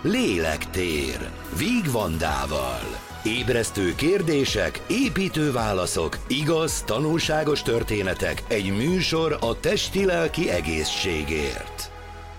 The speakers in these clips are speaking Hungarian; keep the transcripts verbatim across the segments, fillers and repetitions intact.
Lélektér, Víg Vandával. Ébresztő kérdések, építő válaszok, igaz, tanulságos történetek, egy műsor a testi-lelki egészségért.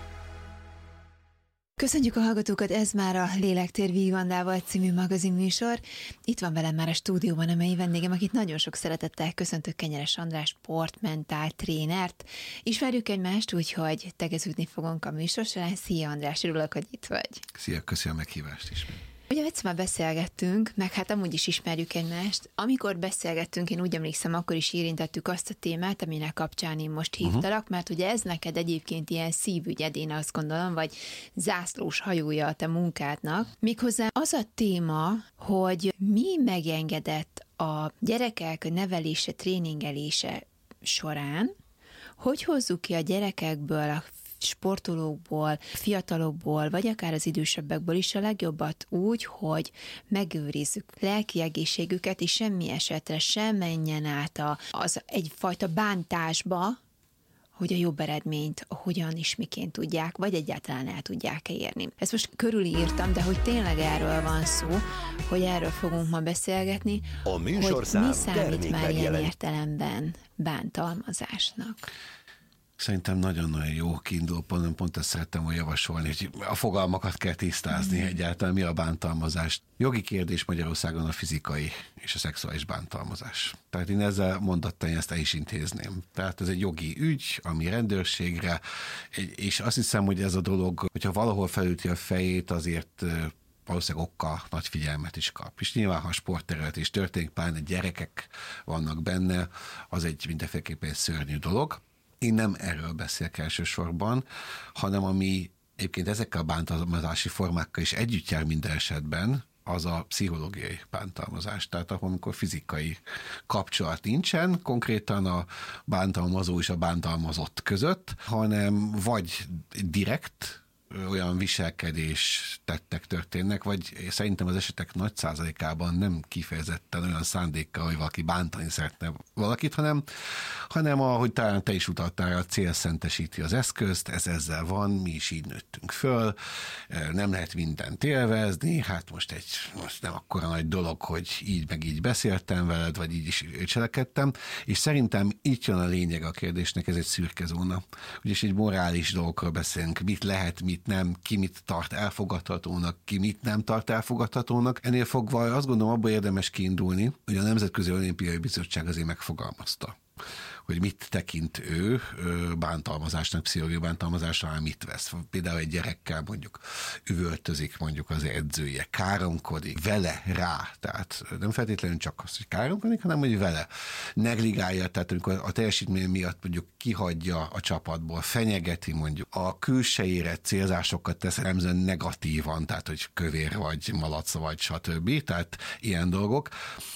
Köszönjük a hallgatókat, ez már a Lélektér Víg Vandával című magazinműsor. Itt van velem már a stúdióban a mai vendégem, akit nagyon sok szeretettel köszöntök, Kenyeres András, sportmentál trénert. Ismerjük egymást, úgyhogy tegeződni fogunk a műsor során. Szia András, örülök, hogy itt vagy. Szia, köszönöm a meghívást is. Ugye egyszer már beszélgettünk, meg hát amúgy is ismerjük egymást. Amikor beszélgettünk, én úgy emlékszem, akkor is érintettük azt a témát, aminek kapcsán én most hívtalak, uh-huh. mert ugye ez neked egyébként ilyen szívügyed, én azt gondolom, vagy zászlós hajója a te munkádnak. Méghozzá az a téma, hogy mi megengedett a gyerekek nevelése, tréningelése során, hogy hozzuk ki a gyerekekből, a sportolókból, fiatalokból, vagy akár az idősebbekből is a legjobbat úgy, hogy megőrizzük lelki egészségüket, és semmi esetre sem menjen át a, az egyfajta bántásba, hogy a jobb eredményt hogyan is miként tudják, vagy egyáltalán el tudják érni. Ezt most körülírtam, de hogy tényleg erről van szó, hogy erről fogunk ma beszélgetni, a hogy mi számít már ilyen értelemben bántalmazásnak. Szerintem nagyon-nagyon jó kiinduló pont, pont ezt szerettem volna javasolni, hogy a fogalmakat kell tisztázni, mm. egyáltalán mi a bántalmazás. Jogi kérdés Magyarországon a fizikai és a szexuális bántalmazás. Tehát én ezzel mondattal ezt el is intézném. Tehát ez egy jogi ügy, ami rendőrségre, és azt hiszem, hogy ez a dolog, hogyha valahol felüti a fejét, azért valószínűleg okkal nagy figyelmet is kap. És nyilván, ha a sportterület is történik, pláne gyerekek vannak benne, az egy mindenféleképpen egy szörnyű dolog. Én nem erről beszélek elsősorban, hanem ami egyébként ezekkel a bántalmazási formákkal is együtt jár minden esetben, az a pszichológiai bántalmazás. Tehát amikor fizikai kapcsolat nincsen, konkrétan a bántalmazó és a bántalmazott között, hanem vagy direkt olyan viselkedés tettek történnek, vagy szerintem az esetek nagy százalékában nem kifejezetten olyan szándékkal, hogy valaki bántani szeretne valakit, hanem, hanem ahogy talán te is utaltál, a cél szentesíti az eszközt, ez ezzel van, mi is így nőttünk föl, nem lehet mindent élvezni, hát most egy most nem akkora nagy dolog, hogy így meg így beszéltem veled, vagy így is cselekedtem, és szerintem itt jön a lényeg a kérdésnek, ez egy szürke zóna. Ugyis egy morális dolgokról beszélünk, mit lehet, mit nem, ki mit tart elfogadhatónak, ki mit nem tart elfogadhatónak. Ennél fogva azt gondolom, abból érdemes kiindulni, hogy a Nemzetközi Olimpiai Bizottság azért megfogalmazta, hogy mit tekint ő bántalmazásnak, pszichológiai bántalmazásra, mit vesz. Például egy gyerekkel mondjuk üvöltözik mondjuk az edzője, káromkodik, vele rá, tehát nem feltétlenül csak az, hogy káromkodik, hanem hogy vele negligálja, tehát amikor a teljesítmény miatt mondjuk kihagyja a csapatból, fenyegeti mondjuk, a külsejére célzásokat tesz remzően negatívan, tehát hogy kövér vagy, malac vagy, stb. Tehát ilyen dolgok.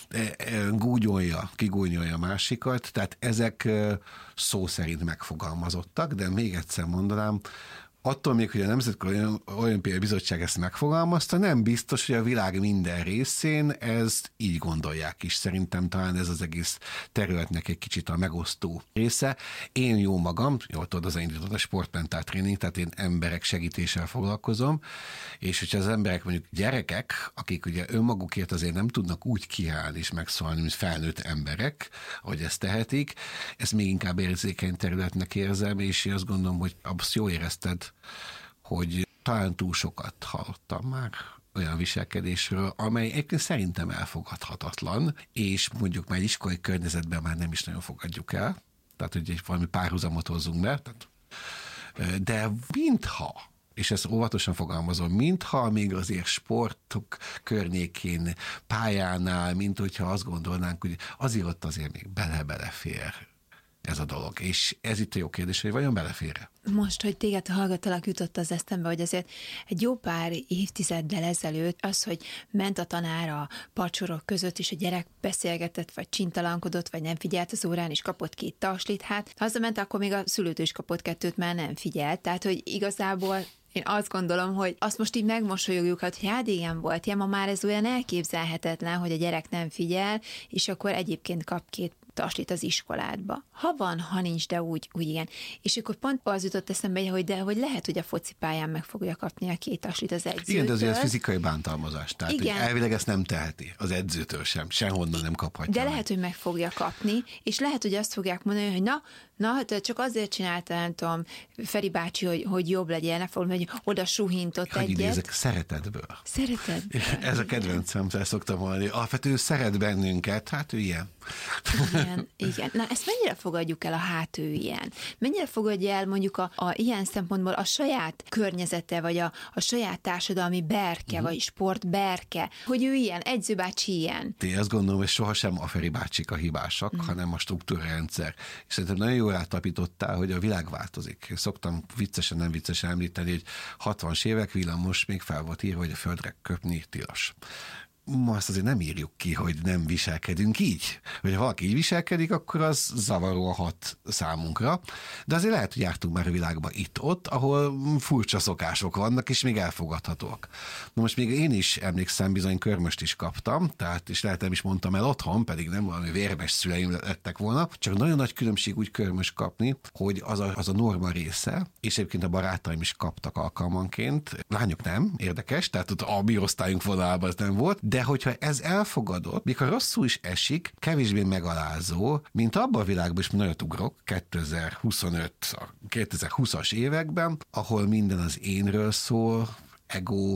Gúnyolja, kigúnyolja a másikat, tehát ezek szó szerint megfogalmazottak, de még egyszer mondanám, attól még, hogy a Nemzetközi Olimpiai Bizottság ezt megfogalmazta, nem biztos, hogy a világ minden részén ezt így gondolják is. Szerintem talán ez az egész területnek egy kicsit a megosztó része. Én jó magam, jól tudod, az indított a sportmentál tréning, tehát én emberek segítéssel foglalkozom, és hogyha az emberek mondjuk gyerekek, akik ugye önmagukért azért nem tudnak úgy kiállni és megszólni, mint felnőtt emberek, ahogy ezt tehetik, ezt még inkább érzékeny területnek érzem, és én azt gondolom, hogy azt jól érezted, hogy talán túl sokat hallottam már olyan viselkedésről, amely egyébként szerintem elfogadhatatlan, és mondjuk már iskolai környezetben már nem is nagyon fogadjuk el, tehát hogy egy valami párhuzamot hozzunk be, tehát, de mintha, és ezt óvatosan fogalmazom, mintha még azért sportok környékén, pályánál, mint hogyha azt gondolnánk, hogy azért ott azért még bele-belefér ez a dolog. És ez itt a jó kérdés, hogy vajon belefér-e? Most, hogy téged hallgattalak, jutott az eszembe, hogy azért egy jó pár évtizeddel ezelőtt az, hogy ment a tanár a padsorok között, és a gyerek beszélgetett, vagy csintalankodott, vagy nem figyelt az órán, és kapott két taslit, hát ha hazament, akkor még a szülőtől is kapott kettőt, már nem figyelt. Tehát, hogy igazából én azt gondolom, hogy azt most így megmosolyogjuk, hogy hát igen volt, ja, ma már ez olyan elképzelhetetlen, hogy a gyerek nem figyel, és akkor egyébként kap két taslit az iskoládba. Ha van, ha nincs, de úgy, úgy igen. És akkor pont az jutott eszembe, hogy de hogy lehet, hogy a focipályán meg fogja kapni a két taslit az edzőtől. Igen, de azért fizikai bántalmazás. Tehát igen. elvileg ezt nem teheti az edzőtől sem, sehonnan nem kaphatja. De meg. lehet, hogy meg fogja kapni, és lehet, hogy azt fogják mondani, hogy na, na, csak azért csinálta, nem tudom, Feri bácsi, hogy, hogy jobb legyen, ne fogom, hogy oda suhintott hogy egyet. Idézek, szeretetből. Szeretetből. Ez a kedvencem, ezt szoktam mondani. Alapvetően szeret bennünket, hát ő ilyen. Igen, igen. Na, ezt mennyire fogadjuk el a hát ő ilyen? Mennyire fogadja el mondjuk a, a ilyen szempontból a saját környezete, vagy a, a saját társadalmi berke, uh-huh. vagy sport berke, hogy ő ilyen, edzőbácsi ilyen? Én azt gondolom, hogy sohasem a Feri bácsik a hibásak, uh-huh. hanem a struktúrarendszer. És szerintem nagyon jól rátapítottál, hogy a világ változik. Én szoktam viccesen, nem viccesen említeni, hogy hatvanas évek villamos még fel volt írva, hogy a földre köpni tilos. Ma azt azért nem írjuk ki, hogy nem viselkedünk így. Hogy ha valaki így viselkedik, akkor az zavaró hat számunkra. De azért lehet, hogy jártunk már a világban itt-ott, ahol furcsa szokások vannak, és még elfogadhatóak. Na most még én is emlékszem, bizony körmöst is kaptam, tehát és lehet nem is mondtam el otthon, pedig nem valami vérmes szüleim lettek volna, csak nagyon nagy különbség úgy körmös kapni, hogy az a, az a norma része, és egyébként a barátaim is kaptak alkalmanként. Lányok nem, érdekes, tehát ott a mi osztályunk vonalában ez nem volt, de hogyha ez elfogadott, mikor rosszul is esik, kevésbé megalázó, mint abban a világban is nagyot ugrok, kétezer-huszonöt, a kétezer-húszas években, ahol minden az énről szól, ego,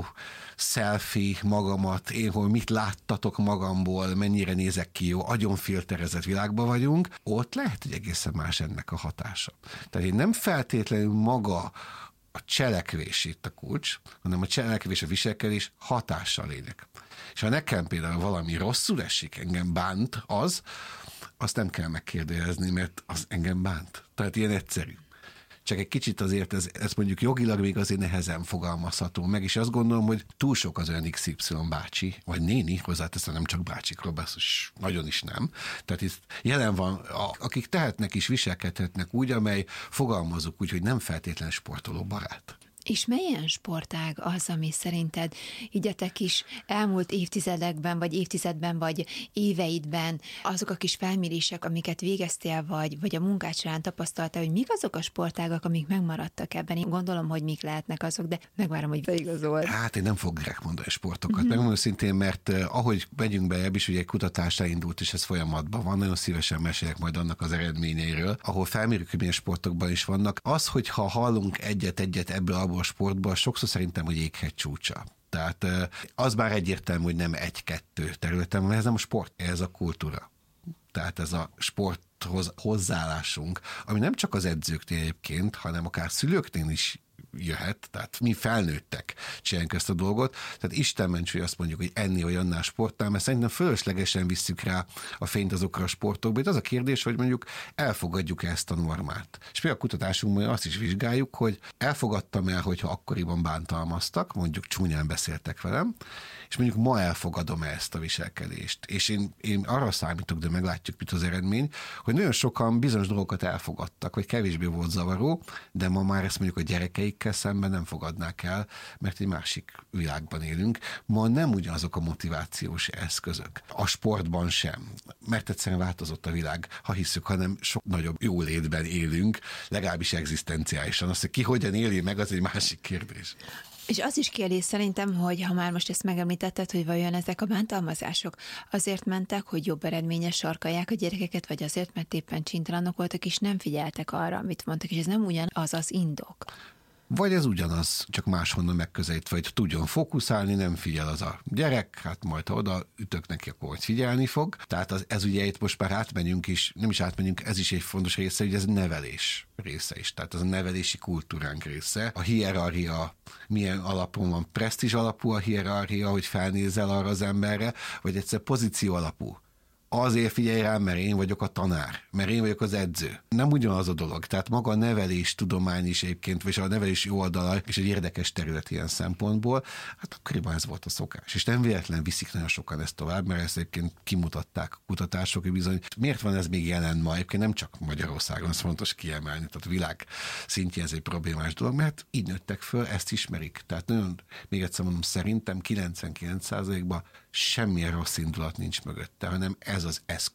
selfie, magamat, én hol mit láttatok magamból, mennyire nézek ki jó, agyonfilterezett világban vagyunk, ott lehet, hogy egészen más ennek a hatása. Tehát én nem feltétlenül maga a cselekvés itt a kulcs, hanem a cselekvés, a viselkedés hatással lényeg. És ha nekem például valami rosszul esik, engem bánt az, azt nem kell megkérdezni, mert az engem bánt. Tehát ilyen egyszerű. Csak egy kicsit azért ez, ez mondjuk jogilag még azért nehezen fogalmazható meg, és azt gondolom, hogy túl sok az olyan iksz ipszilon bácsi, vagy néni, hozzáteszem, nem csak bácsikról beszélsz, nagyon is nem. Tehát itt jelen van, akik tehetnek is, viselkedhetnek úgy, amely fogalmazunk úgy, hogy nem feltétlen sportoló barát. És milyen sportág az, ami szerinted igyetek is elmúlt évtizedekben, vagy évtizedben, vagy éveidben azok a kis felmérések, amiket végeztél, vagy, vagy a munkád során tapasztaltál, hogy mik azok a sportágak, amik megmaradtak ebben? Én gondolom, hogy mik lehetnek azok, de megvárom, hogy beigazol. Hát én nem fogok direkt mondani sportokat. Mm-hmm. Megmondom szintén, mert eh, ahogy megyünk be, ebből is ugye egy kutatás elindult, és ez folyamatban van, nagyon szívesen mesélek majd annak az eredményeiről, ahol felmérjük, hogy milyen sportokban is vannak. Az, hogyha hallunk egyet-egyet ebből a sportban, sokszor szerintem, hogy jéghegy csúcsa. Tehát az már egyértelmű, hogy nem egy-kettő területen, mert ez nem a sport, ez a kultúra. Tehát ez a sporthoz hozzáállásunk, ami nem csak az edzőknél egyébként, hanem akár szülőknél is jöhet, tehát mi felnőttek csináljuk ezt a dolgot, tehát Isten ments, hogy azt mondjuk, hogy enni olyannál sportnál, mert szerintem fölöslegesen visszük rá a fényt azokra a sportokba. Itt az a kérdés, hogy mondjuk elfogadjuk ezt a normát. És például a kutatásunkban azt is vizsgáljuk, hogy elfogadtam el, hogyha akkoriban bántalmaztak, mondjuk csúnyán beszéltek velem, és mondjuk ma elfogadom ezt a viselkedést. És én, én arra számítok, de meglátjuk, mit az eredmény, hogy nagyon sokan bizonyos dolgokat elfogadtak, vagy kevésbé volt zavaró, de ma már ezt mondjuk a gyerekeikkel szemben nem fogadnák el, mert egy másik világban élünk. Ma nem ugyanazok a motivációs eszközök. A sportban sem, mert egyszerűen változott a világ, ha hiszük, hanem sok nagyobb jólétben élünk, legalábbis egzisztenciálisan. Azt, hogy ki hogyan éli meg, az egy másik kérdés. És az is kérdés szerintem, hogy ha már most ezt megemlítetted, hogy vajon ezek a bántalmazások azért mentek, hogy jobb eredménye sarkalják a gyerekeket, vagy azért, mert éppen csintalanok voltak, és nem figyeltek arra, amit mondtak, és ez nem ugyanaz az indok. Vagy ez ugyanaz, csak máshonnan megközelítve, hogy tudjon fókuszálni, nem figyel az a gyerek, hát majd ha oda ütök neki, akkor majd figyelni fog. Tehát az, ez ugye itt most már átmenjünk is, nem is átmenjünk, ez is egy fontos része, hogy ez nevelés része is. Tehát ez a nevelési kultúránk része. A hierarchia milyen alapon van, presztízs alapú a hierarchia, hogy felnézel arra az emberre, vagy egyszer pozíció alapú. Azért figyelj rám, mert én vagyok a tanár, mert én vagyok az edző. Nem ugyanaz a dolog. Tehát maga a nevelés tudomány is egyébként, vagy a nevelés jó oldala, és egy érdekes terület ilyen szempontból, hát akkoriban ez volt a szokás. És nem véletlen viszik nagyon sokan ezt tovább, mert ezt egyébként kimutatták a kutatások, hogy bizony, miért van ez még jelen ma? Egyébként nem csak Magyarországon, ez fontos kiemelni, tehát a világ szintjén ez egy problémás dolog, mert így nőttek föl, ezt ismerik. Tehát nagyon, még egyszer mondom, szerintem kilencvenkilenc százalékban semmilyen rossz indulat nincs mögötte, hanem ez az eszköz.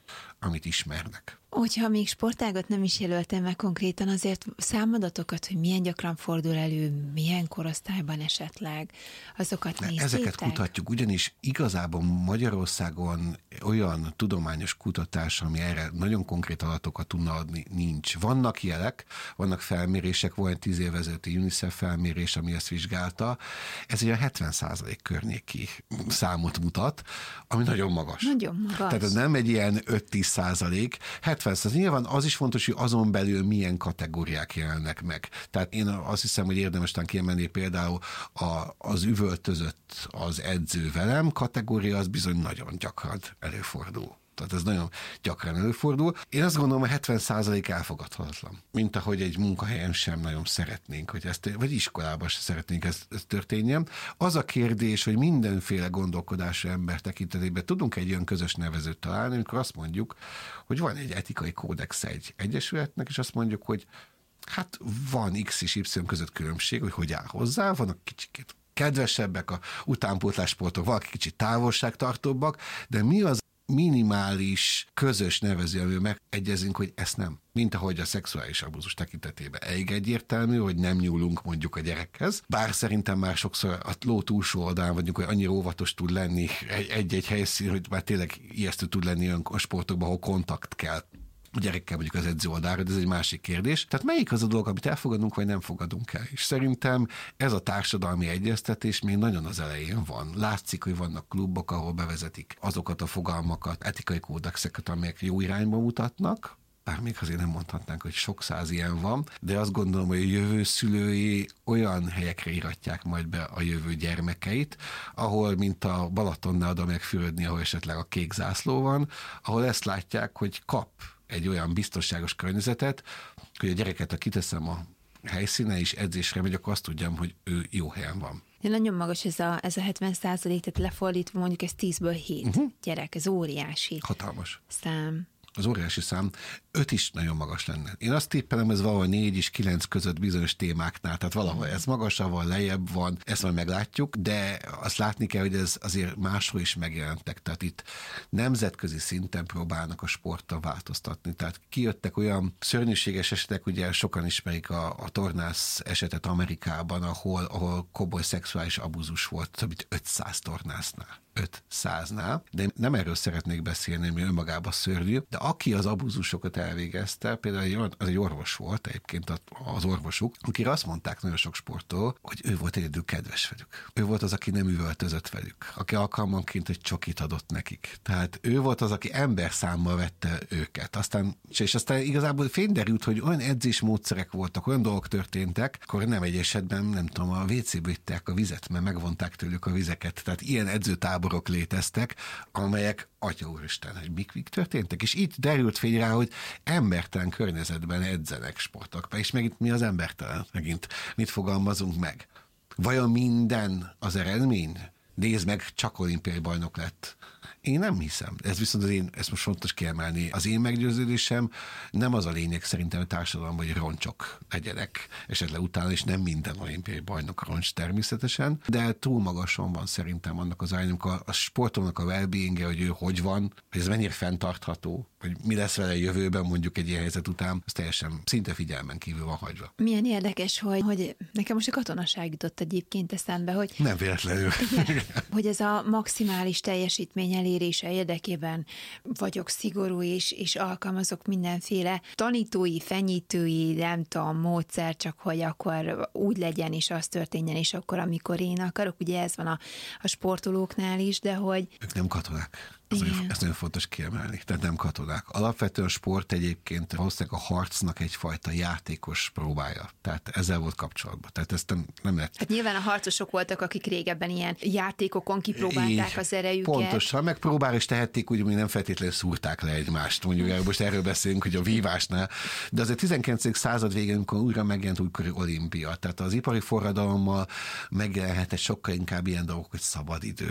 amit ismernek. Hogyha még sportágat nem is jelöltem meg konkrétan, azért számadatokat, hogy milyen gyakran fordul elő, milyen korosztályban esetleg, azokat néztétek? Ezeket kutatjuk, ugyanis igazából Magyarországon olyan tudományos kutatás, ami erre nagyon konkrét adatokat tudna adni, nincs. Vannak jelek, vannak felmérések, volt egy tíz évvel ezelőtti UNICEF felmérés, ami ezt vizsgálta. Ez egy hetven százalék környéki számot mutat, ami nagyon magas. Nagyon magas. Tehát ez nem egy ilyen öt-tíz százalék, hetven százalék. Nyilván az is fontos, hogy azon belül milyen kategóriák jelennek meg. Tehát én azt hiszem, hogy érdemes talán kiemelni például a, az üvöltözött az edző velem kategória, az bizony nagyon gyakran előfordul. Tehát ez nagyon gyakran előfordul. Én azt gondolom, hogy hetven százalék elfogadhatatlan. Mint ahogy egy munkahelyen sem nagyon szeretnénk, hogy ezt, vagy iskolában sem szeretnénk ezt, ezt történjen. Az a kérdés, hogy mindenféle gondolkodású ember tekintetében tudunk egy olyan közös nevezőt találni, amikor azt mondjuk, hogy van egy etikai kódex egy egyesületnek, és azt mondjuk, hogy hát van X és Y között különbség, hogy hogy áll hozzá, vannak kicsit kedvesebbek a utánpótlássportok, valaki kicsit távolságtartóbbak, de mi az minimális közös nevező, amivel megegyezünk, hogy ezt nem. Mint ahogy a szexuális abúzus tekintetében elég egyértelmű, hogy nem nyúlunk mondjuk a gyerekhez. Bár szerintem már sokszor a ló túlsó oldalán vagyunk, hogy annyira óvatos tud lenni egy-egy helyszín, hogy már tényleg ijesztő tud lenni olyan sportokban, ahol kontakt kell a gyerekkel mondjuk az edző oldalára, de ez egy másik kérdés. Tehát melyik az a dolog, amit elfogadunk, vagy nem fogadunk el? És szerintem ez a társadalmi egyeztetés még nagyon az elején van. Látszik, hogy vannak klubok, ahol bevezetik azokat a fogalmakat, etikai kódexeket, amelyek jó irányba mutatnak, bár még azért nem mondhatnánk, hogy sok száz ilyen van, de azt gondolom, hogy a jövő szülői olyan helyekre iratják majd be a jövő gyermekeit, ahol, mint a Balatonnál oda megfürödni, ahol esetleg a kék zászló van, ahol ezt látják, hogy kap egy olyan biztonságos környezetet, hogy a gyereket, ha kiteszem a helyszínen és edzésre megy, akkor azt tudjam, hogy ő jó helyen van. De nagyon magas ez a, ez a hetven százalék, tehát lefordítva mondjuk ez tízből hét uh-huh. gyerek, ez óriási. Hatalmas. Szám. Az óriási szám, öt is nagyon magas lenne. Én azt tippelem, ez valahol négy és kilenc között bizonyos témáknál, tehát valahol ez magasabb van, lejjebb van, ezt majd meglátjuk, de azt látni kell, hogy ez azért máshol is megjelentek, tehát itt nemzetközi szinten próbálnak a sporttal változtatni, tehát kijöttek olyan szörnyűséges esetek, ugye sokan ismerik a, a tornász esetet Amerikában, ahol, ahol komoly szexuális abúzus volt, több mint ötszáz tornásznál. ötszáznál, de nem erről szeretnék beszélni, ami önmagában szörnyű, de aki az abúzusokat elvégezte, például az egy orvos volt, egyébként az orvosuk, akire azt mondták nagyon sok sporttól, hogy ő volt egyedül kedves velük. Ő volt az, aki nem üvöltözött velük, aki alkalmanként egy csokit adott nekik. Tehát ő volt az, aki emberszámmal vette őket. Aztán, és aztán igazából fényderült, hogy olyan edzésmódszerek voltak, olyan dolgok történtek, akkor nem egy esetben, nem tudom, a vé cé-ből itták a vizet, mert megvonták tőlük a vizeket. Tehát ilyen edzőtáborok léteztek, amelyek Atya úristen, hogy mik, mik történtek, és itt derült fény rá, hogy embertelen környezetben edzenek sportokba, és megint mi az embertelen? Megint mit fogalmazunk meg? Vajon minden az eredmény? Nézd meg, csak olimpiai bajnok lett. Én nem hiszem. Ez viszont az én, ezt most fontos kiemelni. Az én meggyőződésem nem az a lényeg szerintem a társadalomban, hogy roncsok legyenek esetleg utána, és nem minden olimpiai bajnok roncs természetesen, de túl magason van szerintem annak az állányunk, a, a sportolnak a well-being-e, hogy ő hogy van, hogy ez mennyire fenntartható, hogy mi lesz vele a jövőben mondjuk egy ilyen helyzet után, ez teljesen szinte figyelmen kívül van hagyva. Milyen érdekes, hogy, hogy nekem most a katonaság jutott egyébként eszembe, hogy... Nem véletlenül. Igen, hogy ez a maximális teljesítmény elérése érdekében vagyok szigorú, és, és alkalmazok mindenféle tanítói, fenyítői, nem tudom, módszer, csak hogy akkor úgy legyen, és az történjen, és akkor, amikor én akarok. Ugye ez van a, a sportolóknál is, de hogy... Ők nem katonák. Ez nagyon, ez nagyon fontos kiemelni. Tehát nem katonák. Alapvetően a sport egyébként valószínűleg a harcnak egyfajta játékos próbája. Tehát ezzel volt kapcsolatban. Tehát ezt nem, nem lehet. Hát nyilván a harcosok voltak, akik régebben ilyen játékokon kipróbálták így, az erejüket. Pontosan, megpróbál és tehették, úgy, hogy nem feltétlenül szúrták le egymást. Mondjuk most erről beszélünk, hogy a vívásnál. De az a tizenkilencedik század végén, amikor újra megjelent újkori olimpia. Tehát az ipari forradalommal megjelenhetett sokkal inkább ilyen dolgok, hogy szabadidő,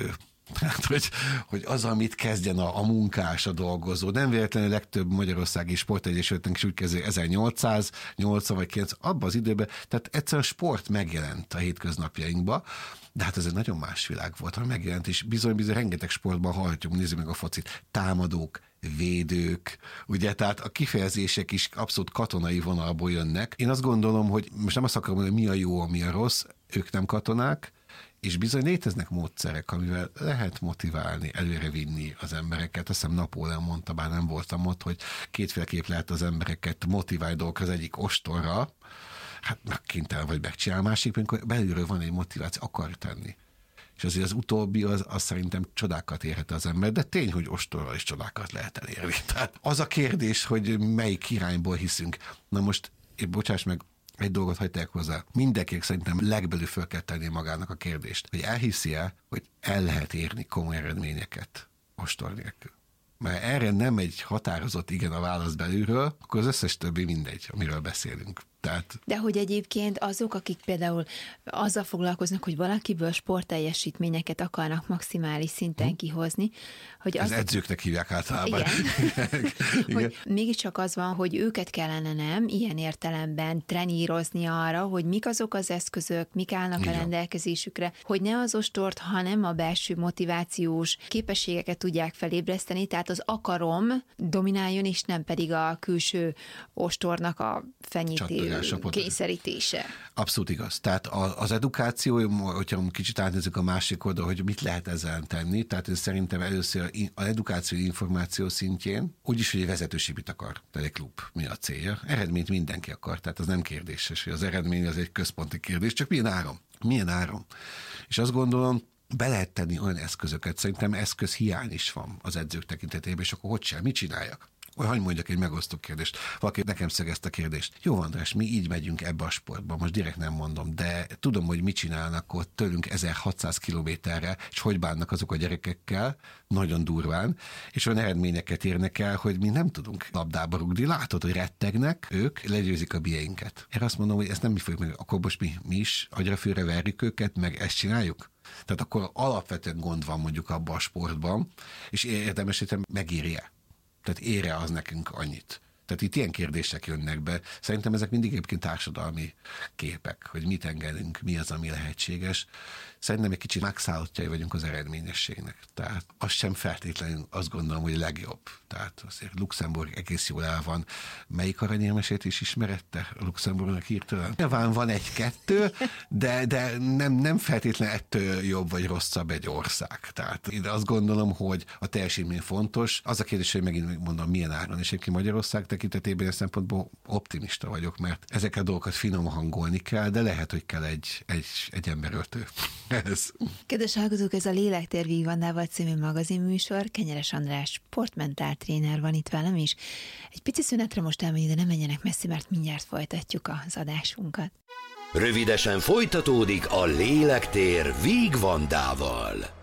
Hát, hogy, hogy az, amit kezdjen a, a munkás, a dolgozó. Nem véletlenül legtöbb magyarországi sportegyesületnek is úgy kezdő ezernyolcszáz, nyolcvan vagy kilencven, abban az időben, tehát egyszerűen a sport megjelent a hétköznapjainkba, de hát ez egy nagyon más világ volt, ha megjelent, és bizony-bizony rengeteg sportban hallhatjuk, nézzük meg a focit, támadók, védők, ugye, tehát a kifejezések is abszolút katonai vonalból jönnek. Én azt gondolom, hogy most nem azt akarom mondani, mi a jó, mi a rossz, ők nem katonák, és bizony léteznek módszerek, amivel lehet motiválni, előre vinni az embereket. Azt hiszem Napóleon mondta, bár nem voltam ott, hogy kétféleképp lehet az embereket motiválni dolgok, az egyik ostorra, hát megkénytelen vagy megcsinál, másik, amikor belülről van egy motiváció, akar tenni. És azért az utóbbi, az, az szerintem csodákat érhet az ember, de tény, hogy ostorral is csodákat lehet elérni. Tehát az a kérdés, hogy melyik irányból hiszünk. Na most, én bocsáss meg, egy dolgot hagyták hozzá. Mindenkinek szerintem legbelül föl kell tenni magának a kérdést, hogy elhiszi-e, hogy el lehet érni komoly eredményeket ostor nélkül. Mert erre nem egy határozott igen a válasz belülről, akkor az összes többi mindegy, amiről beszélünk. Tehát... De hogy egyébként azok, akik például azzal foglalkoznak, hogy valakiből sportteljesítményeket akarnak maximális szinten hm. kihozni, hogy az... Ez edzőknek hívják általában. Igen. Igen. Hogy mégiscsak az van, hogy őket kellene nem ilyen értelemben trenírozni arra, hogy mik azok az eszközök, mik állnak igen. a rendelkezésükre, hogy ne az ostort, hanem a belső motivációs képességeket tudják felébreszteni, tehát az akarom domináljon, és nem pedig a külső ostornak a fenyítés. Kényszerítése. Abszolút igaz. Tehát az edukáció, hogyha kicsit átnézzük a másik oldal, hogy mit lehet ezzel tenni, tehát én szerintem először az edukáció információ szintjén, úgyis, hogy egy vezetőségit akar, tehát egy klub, mi a célja. Eredményt mindenki akar, tehát az nem kérdéses, hogy az eredmény az egy központi kérdés, csak milyen áron? Milyen áron? És azt gondolom, be lehet tenni olyan eszközöket, szerintem eszközhiány is van az edzők tekintetében, és akkor hogy sem, mit csináljak? Vagy hagyj mondjak egy megosztó kérdést. Valaki nekem szögezte a kérdést. Jó, András, mi így megyünk ebbe a sportba, most direkt nem mondom, de tudom, hogy mit csinálnak ott tőlünk ezerhatszáz kilométerre, és hogy bánnak azok a gyerekekkel, nagyon durván, és olyan eredményeket érnek el, hogy mi nem tudunk labdába rúgni. Látod, hogy rettegnek, ők legyőzik a bieinket. Én azt mondom, hogy ezt nem mi fogjuk meg, akkor most mi, mi is agyra-főre verjük őket, meg ezt csináljuk? Tehát akkor alapvetően gond van mondjuk abban a sportban, és érdemes, hogy megírja. Tehát ér-e az nekünk annyit? Tehát itt ilyen kérdések jönnek be. Szerintem ezek mindig egyébként társadalmi képek, hogy mit engedünk, mi az, ami lehetséges. Szerintem egy kicsit megszállottjai vagyunk az eredményességnek. Tehát az sem feltétlenül azt gondolom, hogy a legjobb. Tehát azért Luxemburg egész jól el van. Melyik aranyérmesét is ismerette a Luxemburgnak hirtelen? Nyilván van egy-kettő, de, de nem, nem feltétlenül ettől jobb vagy rosszabb egy ország. Tehát én azt gondolom, hogy a teljesítmény fontos. Az a kérdés, hogy megint mondom, milyen áron. És egyébként Magyarország tekintetében szempontból optimista vagyok, mert ezeket a dolgokat finom hangolni kell, de lehet, hogy kell egy, egy, egy emberöltő. Ez. Kedves hallgatók, ez a Lélektér Víg Vandával című magazinműsor. Kenyeres András sportmentál tréner van itt velem is. Egy pici szünetre most elmegyünk, de nem menjenek messzi, mert mindjárt folytatjuk az adásunkat. Rövidesen folytatódik a Lélektér Víg Vandával.